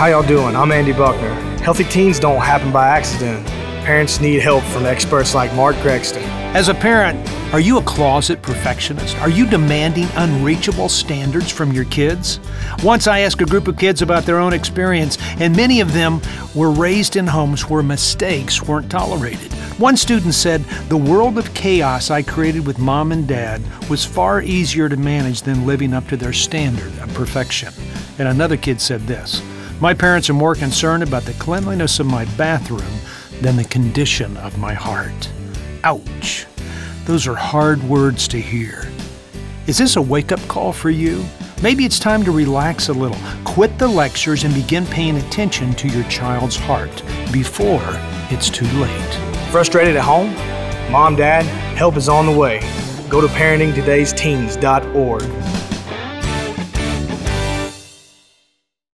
How y'all doing? I'm Andy Buckner. Healthy teens don't happen by accident. Parents need help from experts like Mark Gregston. As a parent, are you a closet perfectionist? Are you demanding unreachable standards from your kids? Once I asked a group of kids about their own experience, and many of them were raised in homes where mistakes weren't tolerated. One student said, "The world of chaos I created with mom and dad was far easier to manage than living up to their standard of perfection." And another kid said this, "My parents are more concerned about the cleanliness of my bathroom than the condition of my heart." Ouch. Those are hard words to hear. Is this a wake-up call for you? Maybe it's time to relax a little, quit the lectures, and begin paying attention to your child's heart before it's too late. Frustrated at home? Mom, Dad, help is on the way. Go to parentingtodaysteens.org.